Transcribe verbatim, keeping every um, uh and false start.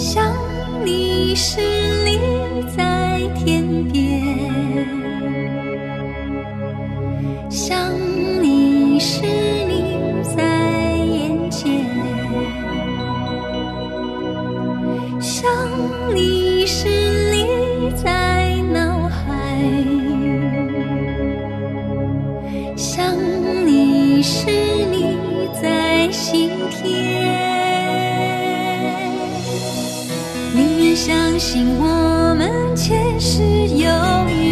想你时你在天边，想你时你在眼前，想你时你在脑海，想你时你在心田。宁愿相信我们前世有缘，